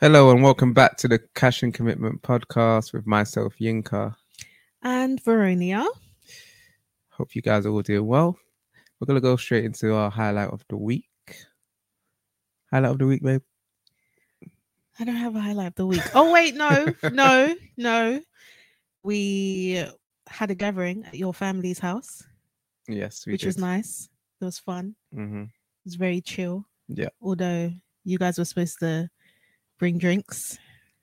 Hello and welcome back to the Cash and Commitment podcast with myself, Yinka. And Veronia. Hope you guys are all doing well. We're going to go straight into our highlight of the week. Highlight of the week, babe? I don't have a highlight of the week. Oh, wait, no. We had a gathering at your family's house. Yes, which was nice. It was fun. Mm-hmm. It was very chill. Yeah. Although you guys were supposed to bring drinks.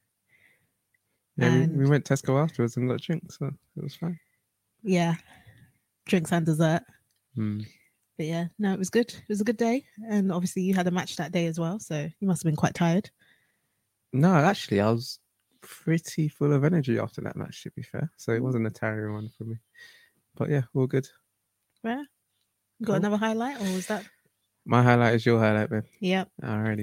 Yeah, we went Tesco afterwards and got drinks, so it was fine. Yeah. Drinks and dessert. Mm. But yeah, no, it was good. It was a good day. And obviously you had a match that day as well, so you must have been quite tired. No, actually, I was pretty full of energy after that match, to be fair. So it wasn't a tiring one for me. But yeah, all good. Yeah. Got another highlight, or was that? My highlight is your highlight, man. Yep. Alrighty.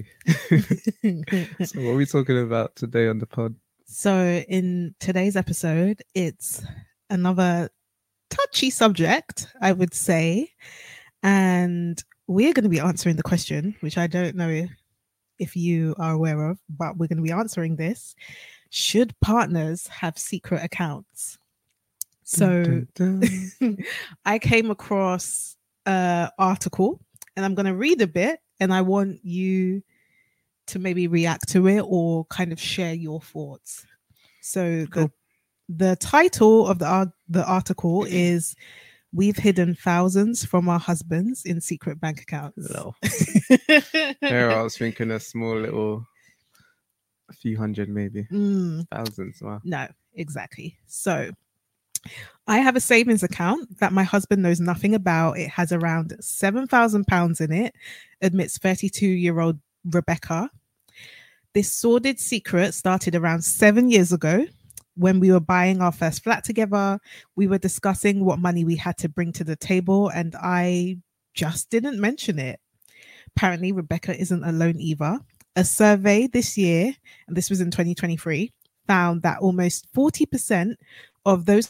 So what are we talking about today on the pod? So in today's episode, it's another touchy subject, I would say. And we're going to be answering the question, which I don't know if you are aware of, but we're going to be answering this. Should partners have secret accounts? So Dun, dun, dun. I came across an article and I'm going to read a bit and I want you to maybe react to it or kind of share your thoughts. So Cool. the title of the article is "We've hidden thousands from our husbands in secret bank accounts." No. There, I was thinking a small little, a few hundred maybe. Thousands. Wow. No, exactly. So I have a savings account that my husband knows nothing about. It has around £7,000 in it, admits 32-year-old Rebecca. This sordid secret started around 7 years ago when we were buying our first flat together. We were discussing what money we had to bring to the table, and I just didn't mention it. Apparently, Rebecca isn't alone either. A survey this year, and this was in 2023, found that almost 40% of those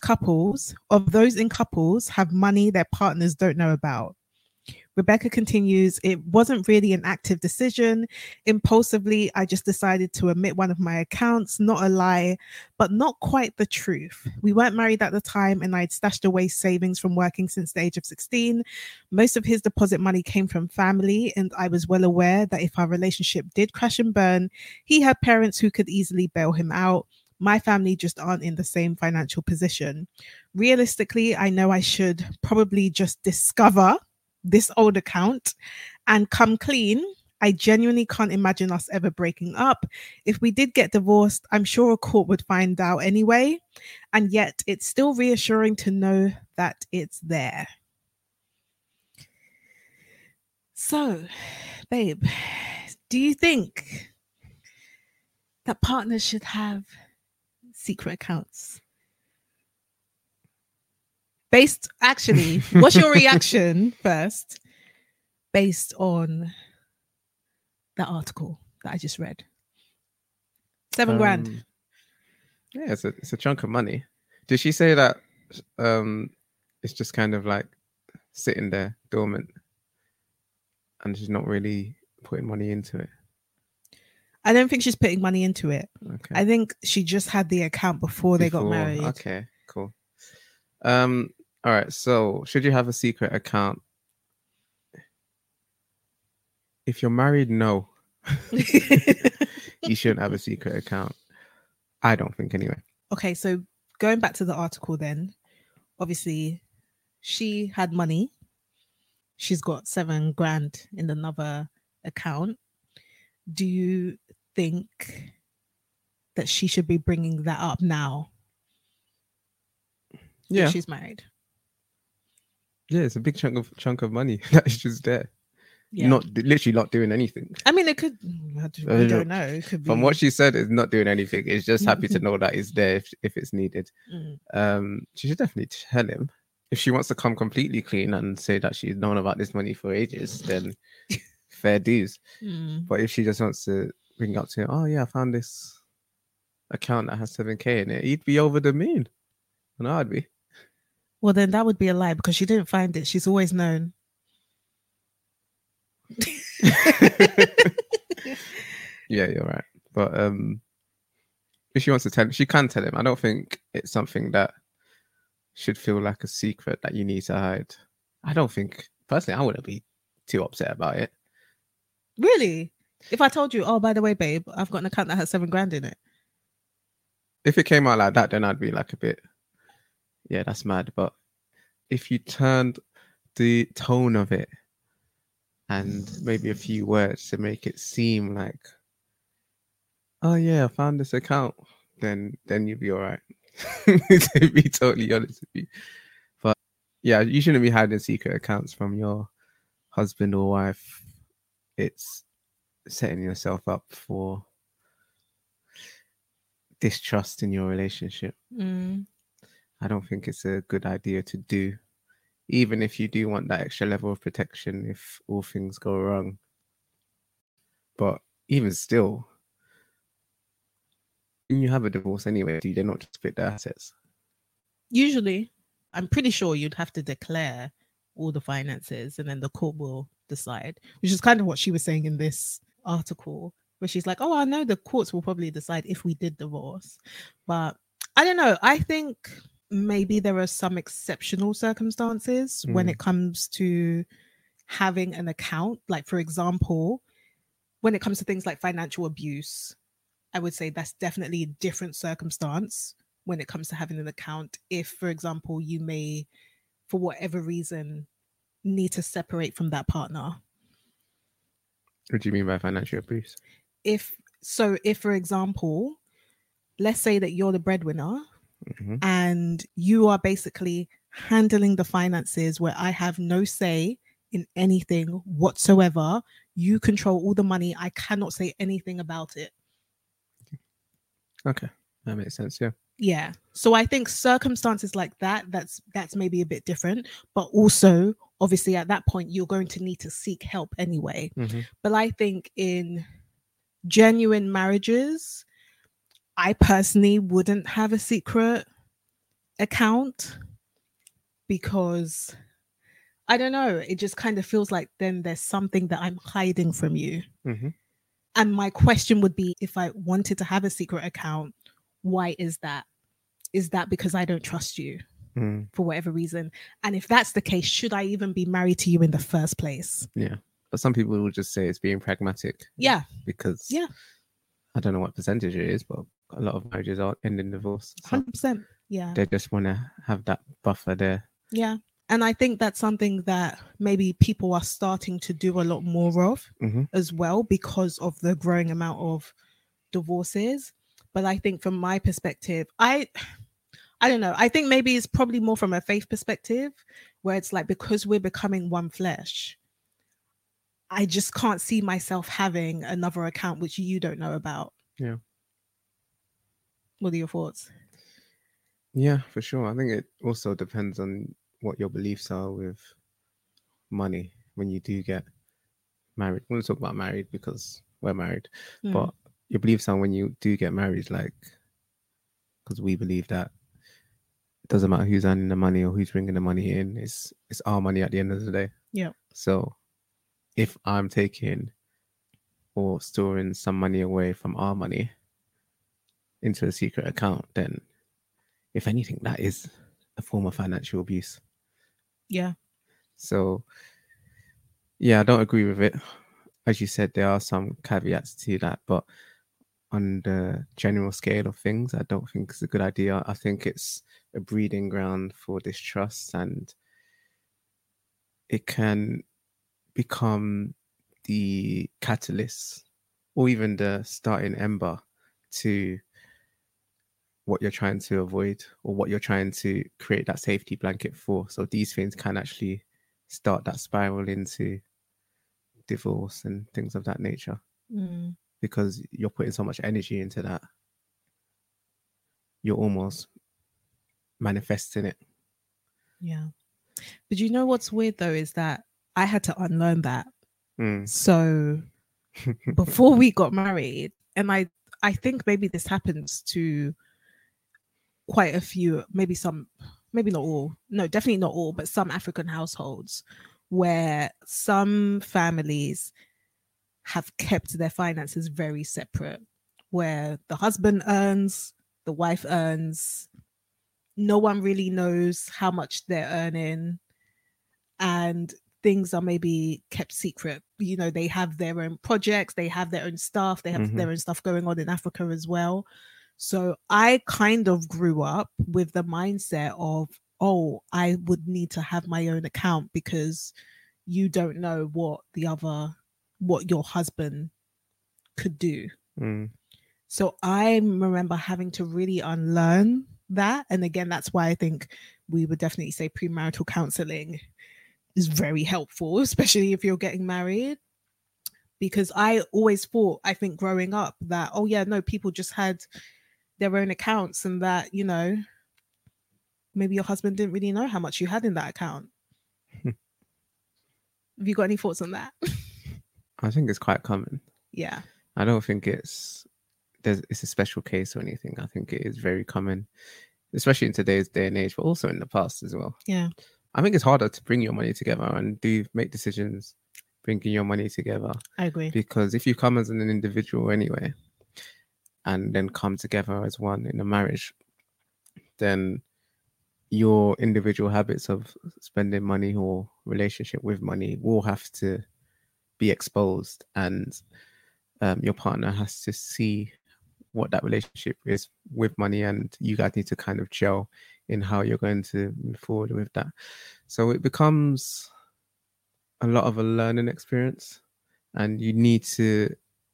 in couples have money their partners don't know about. Rebecca continues, "It wasn't really an active decision. Impulsively, I just decided to omit one of my accounts, not a lie, but not quite the truth. We weren't married at the time and I'd stashed away savings from working since the age of 16. Most of his deposit money came from family, and I was well aware that if our relationship did crash and burn, he had parents who could easily bail him out. My family just aren't in the same financial position. Realistically, I know I should probably just discover this old account and come clean. I genuinely can't imagine us ever breaking up. If we did get divorced, I'm sure a court would find out anyway. And yet it's still reassuring to know that it's there." So, babe, do you think that partners should have secret accounts? What's your reaction first based on that article that I just read? $7,000. Yeah, it's a chunk of money. Did she say that it's just kind of like sitting there dormant and she's not really putting money into it? I don't think she's putting money into it. Okay. I think she just had the account before they got married. Okay, cool. All right, so should you have a secret account? If you're married, no. You shouldn't have a secret account. I don't think anyway. Okay, so going back to the article then, obviously she had money. She's got $7,000 in another account. Do you think that she should be bringing that up now? Yeah. If she's married. Yeah, it's a big chunk of money that is just there. Yeah. Not doing anything. I mean, it could. I don't know. It could be. From what she said, it's not doing anything. It's just happy to know that it's there if it's needed. She should definitely tell him. If she wants to come completely clean and say that she's known about this money for ages, then fair dues. But if she just wants to bring up to him, "Oh yeah, I found this account that has 7K in it," he'd be over the moon. And I'd be. Well, then that would be a lie because she didn't find it. She's always known. Yeah, you're right. But if she wants to tell, she can tell him. I don't think it's something that should feel like a secret that you need to hide. I don't think, personally, I wouldn't be too upset about it. Really? If I told you, oh, by the way, babe, I've got an account that has $7,000 in it. If it came out like that, then I'd be like a bit, yeah, that's mad. But if you turned the tone of it and maybe a few words to make it seem like, oh yeah, I found this account, then you'd be all right. To be totally honest with you. But yeah, you shouldn't be hiding secret accounts from your husband or wife. It's setting yourself up for distrust in your relationship. I don't think it's a good idea to do, even if you do want that extra level of protection if all things go wrong. But even still, when you have a divorce anyway, do they not just split the assets? Usually, I'm pretty sure you'd have to declare all the finances and then the court will decide, which is kind of what she was saying in this article, where she's like, oh, I know the courts will probably decide if we did divorce. But I don't know. I think maybe there are some exceptional circumstances when it comes to having an account. Like, for example, when it comes to things like financial abuse, I would say that's definitely a different circumstance when it comes to having an account. If, for example, you may, for whatever reason, need to separate from that partner. What do you mean by financial abuse? If, for example, let's say that you're the breadwinner and you are basically handling the finances where I have no say in anything whatsoever. You control all the money. I cannot say anything about it. Okay, that makes sense. Yeah. Yeah. So I think circumstances like that, that's maybe a bit different. But also, obviously, at that point, you're going to need to seek help anyway. But I think in genuine marriages, I personally wouldn't have a secret account because I don't know. It just kind of feels like then there's something that I'm hiding from you. And my question would be, if I wanted to have a secret account, why is that? Is that because I don't trust you for whatever reason? And if that's the case, should I even be married to you in the first place? Yeah. But some people will just say it's being pragmatic. Yeah. Because I don't know what percentage it is, but a lot of marriages are ending divorce. So 100%. Yeah. They just want to have that buffer there. Yeah. And I think that's something that maybe people are starting to do a lot more of as well because of the growing amount of divorces. But I think from my perspective, I don't know. I think maybe it's probably more from a faith perspective where it's like, because we're becoming one flesh, I just can't see myself having another account which you don't know about. Yeah. What are your thoughts? Yeah, for sure. I think it also depends on what your beliefs are with money when you do get married. We'll talk about married because we're married, but your beliefs on when you do get married, like, because we believe that it doesn't matter who's earning the money or who's bringing the money in, it's our money at the end of the day. Yeah. So if I'm taking or storing some money away from our money into a secret account, then if anything, that is a form of financial abuse. Yeah. So yeah, I don't agree with it. As you said, there are some caveats to that, but on the general scale of things, I don't think it's a good idea. I think it's a breeding ground for distrust, and it can become the catalyst or even the starting ember to what you're trying to avoid or what you're trying to create that safety blanket for. So these things can actually start that spiral into divorce and things of that nature. Because you're putting so much energy into that, you're almost manifesting it. Yeah. But you know what's weird though is that I had to unlearn that. So before we got married, and I think maybe this happens to quite a few, maybe not all, no, definitely not all, but some African households where some families have kept their finances very separate, where the husband earns, the wife earns, no one really knows how much they're earning, and things are maybe kept secret. You know, they have their own projects, they have their own stuff, they have their own stuff going on in Africa as well. So I kind of grew up with the mindset of, oh, I would need to have my own account because you don't know what your husband could do. So I remember having to really unlearn that. And again, that's why I think we would definitely say premarital counseling is very helpful, especially if you're getting married. Because I always thought, I think growing up, that, oh yeah, no, people just had their own accounts, and that, you know, maybe your husband didn't really know how much you had in that account. Have you got any thoughts on that? I think it's quite common. Yeah. I don't think it's a special case or anything. I think it is very common, especially in today's day and age, but also in the past as well. Yeah. I think it's harder to bring your money together and make decisions bringing your money together. I agree. Because if you come as an individual anyway, and then come together as one in a marriage, then your individual habits of spending money or relationship with money will have to be exposed, and your partner has to see what that relationship is with money, and you guys need to kind of gel in how you're going to move forward with that. So it becomes a lot of a learning experience, and you need to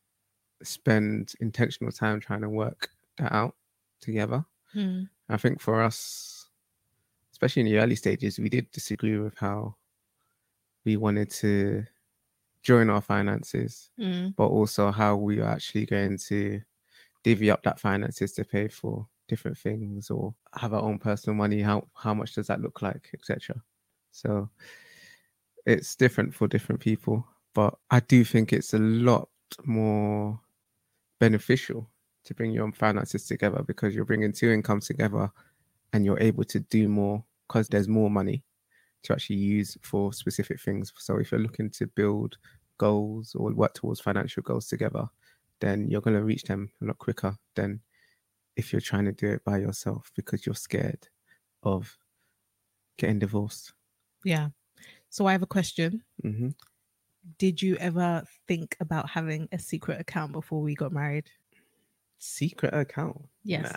spend intentional time trying to work that out together. I think for us, especially in the early stages, we did disagree with how we wanted to join our finances, but also how we are actually going to divvy up that finances to pay for different things or have our own personal money. How much does that look like, etc. So it's different for different people, but I do think it's a lot more beneficial to bring your own finances together, because you're bringing two incomes together and you're able to do more because there's more money to actually use for specific things. So if you're looking to build goals or work towards financial goals together, then you're going to reach them a lot quicker than if you're trying to do it by yourself because you're scared of getting divorced. Yeah. So I have a question. Did you ever think about having a secret account before we got married? Secret account? Yes.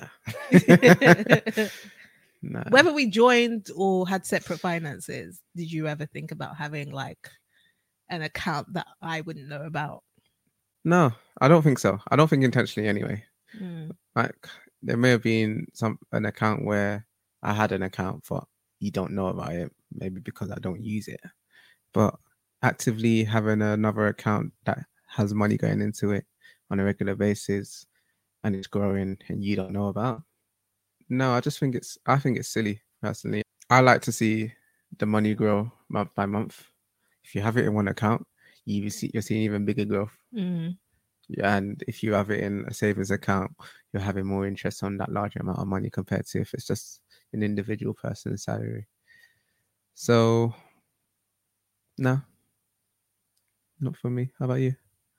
Nah. Nah. Whether we joined or had separate finances, did you ever think about having like an account that I wouldn't know about? No, I don't think so. I don't think intentionally anyway. Like there may have been an account where I had an account, but you don't know about it, maybe because I don't use it. But actively having another account that has money going into it on a regular basis and it's growing and you don't know about, no, I think it's silly personally. I like to see the money grow month by month. If you have it in one account, you're seeing even bigger growth. And if you have it in a savings account, you're having more interest on that larger amount of money compared to if it's just an individual person's salary. So, no, not for me. How about you?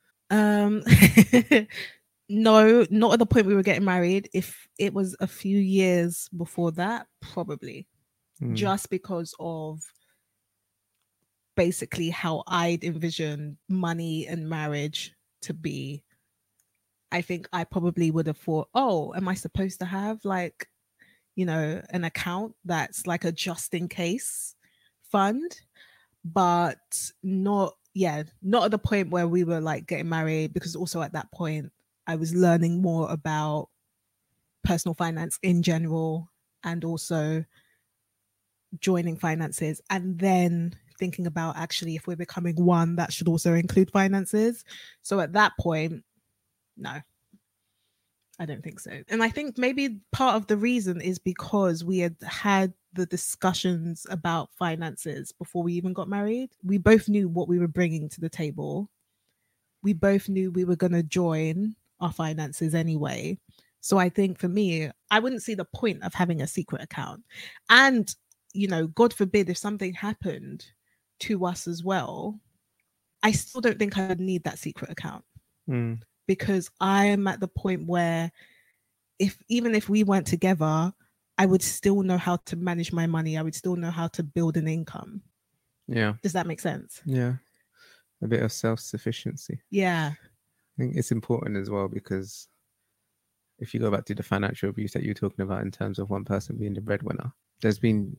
No, not at the point we were getting married. If it was a few years before that, probably. Just because of basically how I'd envision money and marriage to be. I think I probably would have thought, oh, am I supposed to have like, you know, an account that's like a just in case fund? But not at the point where we were like getting married, because also at that point I was learning more about personal finance in general and also joining finances, and then thinking about actually if we're becoming one, that should also include finances. So at that point, no, I don't think so. And I think maybe part of the reason is because we had the discussions about finances before we even got married. We both knew what we were bringing to the table. We both knew we were going to join our finances anyway. So I think for me, I wouldn't see the point of having a secret account. And, you know, God forbid if something happened to us as well, I still don't think I would need that secret account. because I am at the point where even if we weren't together, I would still know how to manage my money. I would still know how to build an income. Yeah. Does that make sense? Yeah. A bit of self-sufficiency. Yeah. I think it's important as well, because if you go back to the financial abuse that you're talking about in terms of one person being the breadwinner, there's been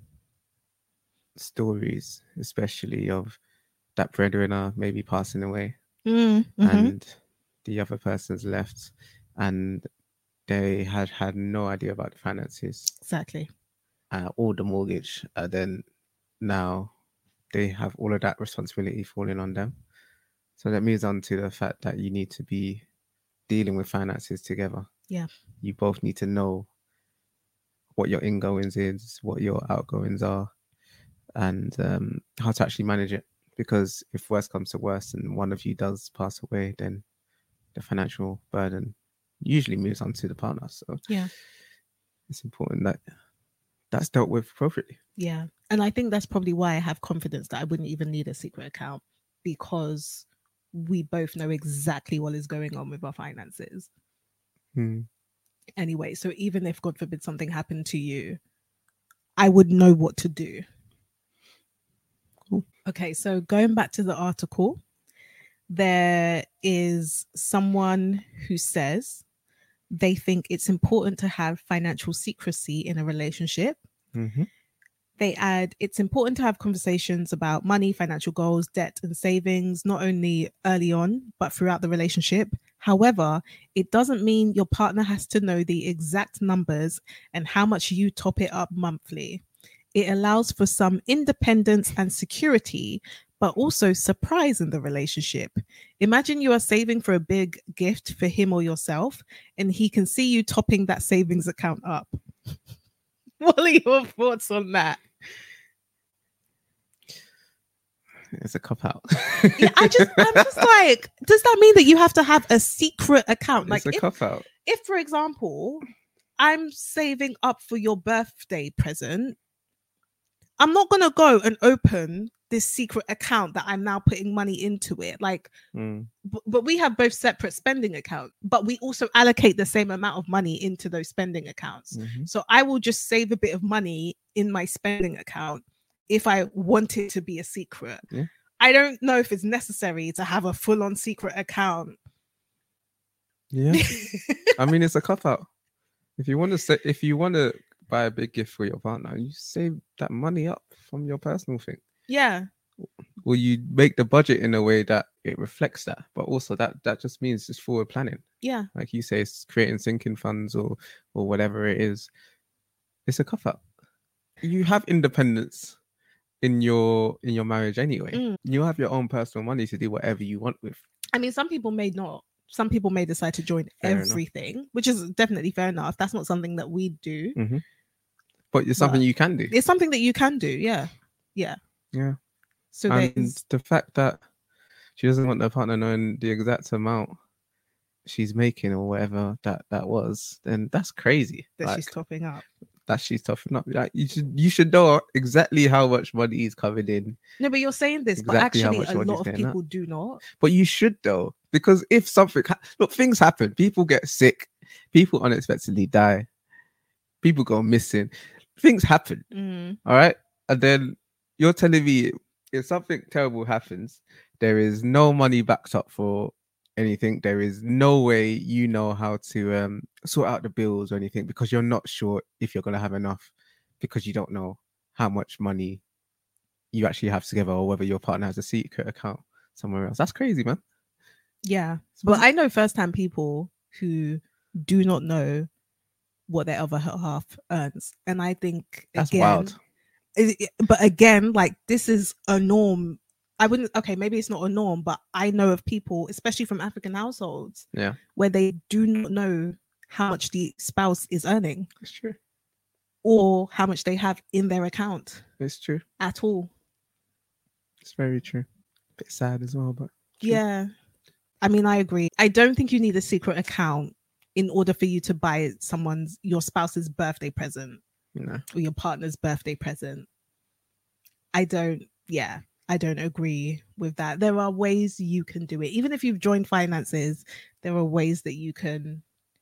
stories, especially of that breadwinner maybe passing away and the other person's left, and they had no idea about the finances. Exactly. Or the mortgage. Then now they have all of that responsibility falling on them. So that moves on to the fact that you need to be dealing with finances together. Yeah. You both need to know what your ingoings is, what your outgoings are, and how to actually manage it. Because if worse comes to worse and one of you does pass away, then the financial burden usually moves on to the partner. So yeah, it's important that that's dealt with appropriately. Yeah. And I think that's probably why I have confidence that I wouldn't even need a secret account, because we both know exactly what is going on with our finances. Anyway, so even if, God forbid, something happened to you, I would know what to do. Cool. Okay, so going back to the article, there is someone who says they think it's important to have financial secrecy in a relationship. They add, it's important to have conversations about money, financial goals, debt, and savings, not only early on, but throughout the relationship. However, it doesn't mean your partner has to know the exact numbers and how much you top it up monthly. It allows for some independence and security, but also surprise in the relationship. Imagine you are saving for a big gift for him or yourself, and he can see you topping that savings account up. What are your thoughts on that? It's a cop out. Yeah, I'm just like, does that mean that you have to have a secret account? It's like a cop out. If, for example, I'm saving up for your birthday present, I'm not gonna go and open this secret account that I'm now putting money into it. Like, but we have both separate spending accounts, but we also allocate the same amount of money into those spending accounts. So I will just save a bit of money in my spending account if I want it to be a secret. Yeah. I don't know if it's necessary to have a full-on secret account. Yeah. I mean, it's a cop out. If you want to buy a big gift for your partner, you save that money up from your personal thing. Yeah. Or you make the budget in a way that it reflects that, but also that just means just forward planning. Yeah. Like you say, it's creating sinking funds or whatever it is. It's a cop out. You have independence in your marriage anyway. You have your own personal money to do whatever you want with. I mean, some people may not. Some people may decide to join everything, which is definitely fair enough. That's not something that we do. But it's something you can do. It's something that you can do. Yeah. Yeah. Yeah. So and the fact that she doesn't want her partner knowing the exact amount she's making or whatever that was, then that's crazy. That she's topping up. Like you should know exactly how much money is coming in. No, but you're saying this, but actually a lot of people do not. But you should though, because if something things happen, people get sick, people unexpectedly die, people go missing, things happen. All right, and then you're telling me if something terrible happens, there is no money backed up for anything. There is no way you know how to sort out the bills or anything, because you're not sure if you're going to have enough, because you don't know how much money you actually have together or whether your partner has a secret account somewhere else. That's crazy, man. Yeah. But I know firsthand people who do not know what their other half earns. And I think that's wild. But again, like, this is a norm. Maybe it's not a norm, but I know of people, especially from African households, where they do not know how much the spouse is earning. It's true. Or how much they have in their account. It's true. At all. It's very true. A bit sad as well, but true. Yeah. I mean, I agree. I don't think you need a secret account in order for you to buy your spouse's birthday present. No. Or your partner's birthday present. I don't. Yeah. I don't agree with that. There are ways you can do it. Even if you've joined finances, there are ways that you can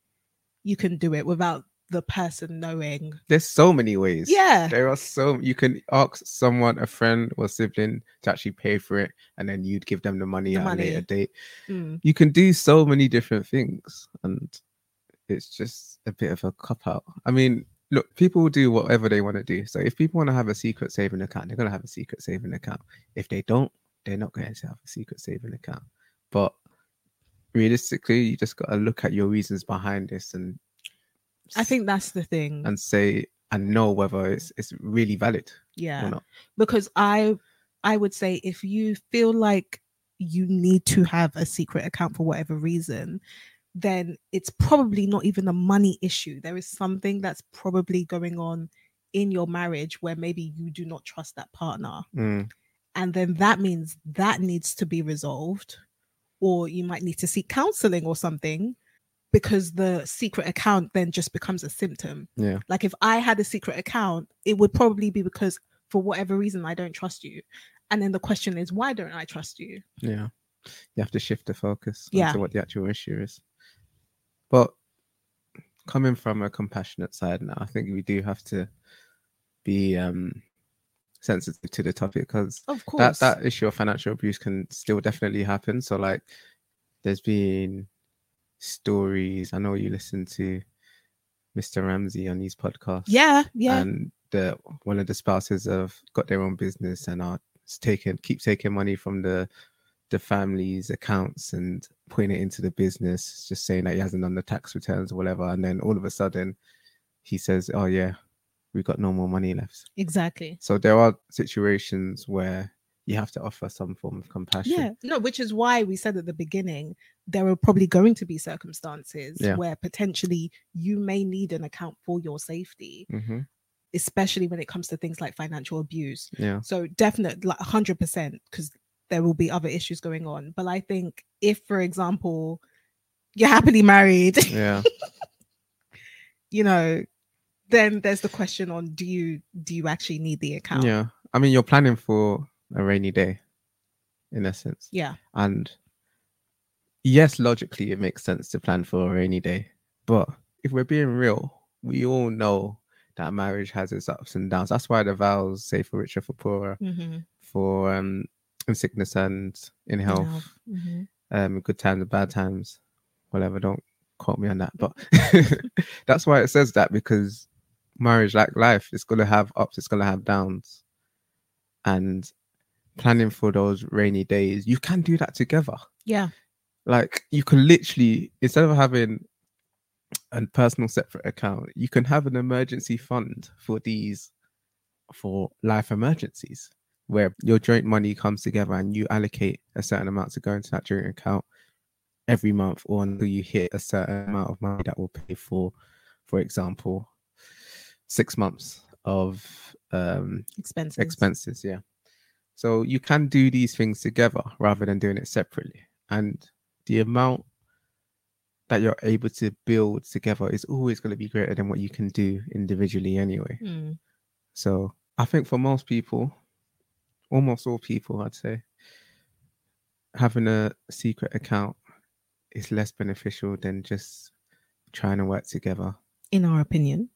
do it without the person knowing. There's so many ways. Yeah. There are so you can ask someone, a friend or sibling, to actually pay for it, and then you'd give them the money at a later date. You can do so many different things, and it's just a bit of a cop out. I mean, look, people will do whatever they want to do. So if people want to have a secret saving account, they're going to have a secret saving account. If they don't, they're not going to have a secret saving account. But realistically, you just got to look at your reasons behind this, and I think that's the thing, and say and know whether it's really valid. Yeah, or not. Because I would say if you feel like you need to have a secret account for whatever reason, then it's probably not even a money issue. There is something that's probably going on in your marriage where maybe you do not trust that partner. And then that means that needs to be resolved, or you might need to seek counseling or something, because the secret account then just becomes a symptom. Yeah. Like if I had a secret account, it would probably be because for whatever reason I don't trust you. And then the question is, why don't I trust you? Yeah. You have to shift the focus Yeah. to what the actual issue is. But coming from a compassionate side now, I think we do have to be sensitive to the topic, because Of course that issue of financial abuse can still definitely happen. So like there's been stories, I know you listen to Mr. Ramsey on these podcasts. Yeah. And one of the spouses have got their own business and are keep taking money from the family's accounts and putting it into the business, just saying that he hasn't done the tax returns or whatever. And then all of a sudden he says, oh yeah, we've got no more money left. Exactly. So there are situations where you have to offer some form of compassion. Yeah, no, which is why we said at the beginning, there are probably going to be circumstances where potentially you may need an account for your safety, especially when it comes to things like financial abuse. Yeah. So definitely, like 100%, because there will be other issues going on. But I think if, for example, you're happily married, yeah, you know, then there's the question on, do you actually need the account? Yeah. I mean, you're planning for a rainy day, in essence. Yeah. And yes, logically, it makes sense to plan for a rainy day. But if we're being real, we all know that marriage has its ups and downs. That's why the vows say for richer, for poorer, for in sickness and in health, good times and bad times, whatever. Don't quote me on that. But that's why it says that, because marriage, like life, it's going to have ups, it's going to have downs. And planning for those rainy days, you can do that together. Yeah. Like you can literally, instead of having a personal separate account, you can have an emergency fund for life emergencies, where your joint money comes together and you allocate a certain amount to go into that joint account every month, or until you hit a certain amount of money that will pay for example, 6 months of expenses. Yeah. So you can do these things together rather than doing it separately. And the amount that you're able to build together is always going to be greater than what you can do individually anyway. So I think for most people, almost all people, I'd say, having a secret account is less beneficial than just trying to work together. In our opinion.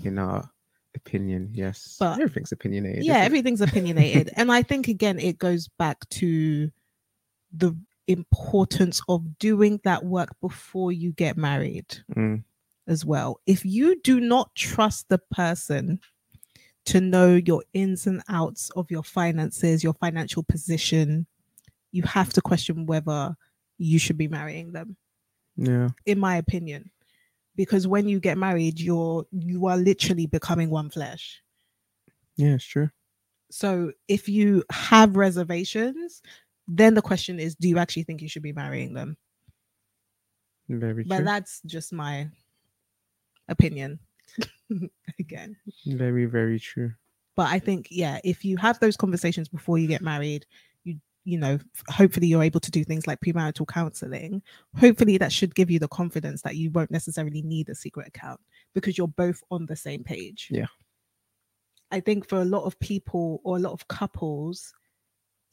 Yes. But everything's opinionated. Yeah, everything's opinionated. And I think, again, it goes back to the importance of doing that work before you get married as well. If you do not trust the person to know your ins and outs of your finances, your financial position, you have to question whether you should be marrying them. Yeah. In my opinion. Because when you get married, you are literally becoming one flesh. Yeah, it's true. So if you have reservations, then the question is, do you actually think you should be marrying them? Very true. But that's just my opinion. Again. Very, very true. But I think, yeah, if you have those conversations before you get married, you know, hopefully you're able to do things like premarital counseling. Hopefully that should give you the confidence that you won't necessarily need a secret account, because you're both on the same page. Yeah. I think for a lot of people or a lot of couples,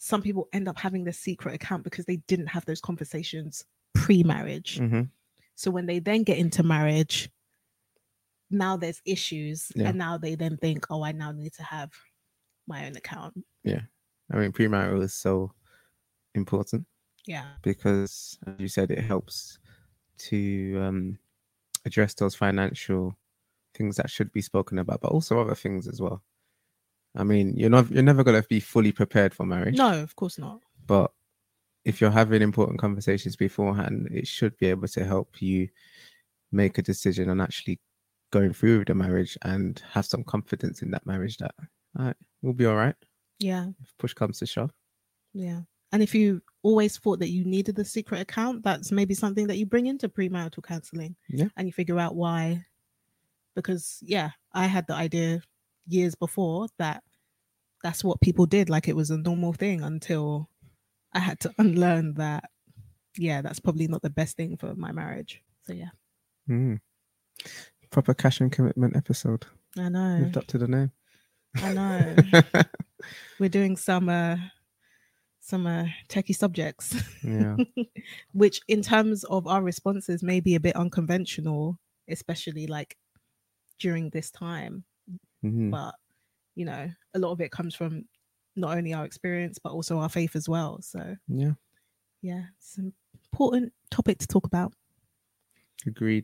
some people end up having the secret account because they didn't have those conversations pre-marriage. Mm-hmm. So when they then get into marriage, now there's issues, Yeah. and now they then think, oh, I now need to have my own account. Yeah. I mean, premarital is so important Yeah. because, as you said, it helps to address those financial things that should be spoken about, but also other things as well. I mean, you're never going to be fully prepared for marriage. No, of course not. But if you're having important conversations beforehand, it should be able to help you make a decision on actually going through with the marriage and have some confidence in that marriage that we'll be all right. Yeah. If push comes to shove. Yeah. And if you always thought that you needed the secret account, that's maybe something that you bring into premarital counseling. Yeah. And you figure out why. Because, yeah, I had the idea years before that that's what people did. Like it was a normal thing until I had to unlearn that, yeah, that's probably not the best thing for my marriage. So, yeah. Proper cash and commitment episode. I know. Lived up to the name. I know. We're doing some techie subjects. Yeah. Which in terms of our responses may be a bit unconventional, especially like during this time. Mm-hmm. But, you know, a lot of it comes from not only our experience, but also our faith as well. So, yeah, it's an important topic to talk about. Agreed.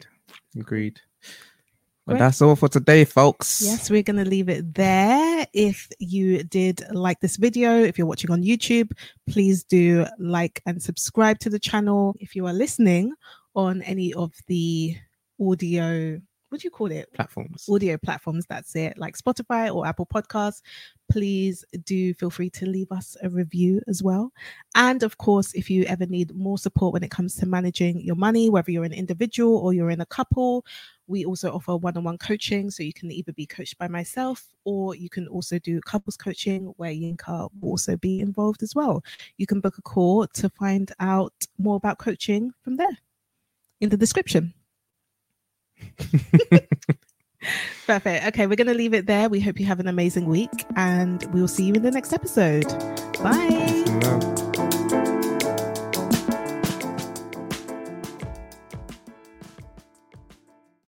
Well, that's all for today, folks. Yes, we're going to leave it there. If you did like this video, if you're watching on YouTube, please do like and subscribe to the channel. If you are listening on any of the audio, what do you call it? Platforms. Audio platforms, that's it. Like Spotify or Apple Podcasts. Please do feel free to leave us a review as well. And of course, if you ever need more support when it comes to managing your money, whether you're an individual or you're in a couple, we also offer one-on-one coaching. So you can either be coached by myself or you can also do couples coaching where Yinka will also be involved as well. You can book a call to find out more about coaching from there in the description. Perfect. Okay, we're going to leave it there. We hope you have an amazing week and we will see you in the next episode. Bye.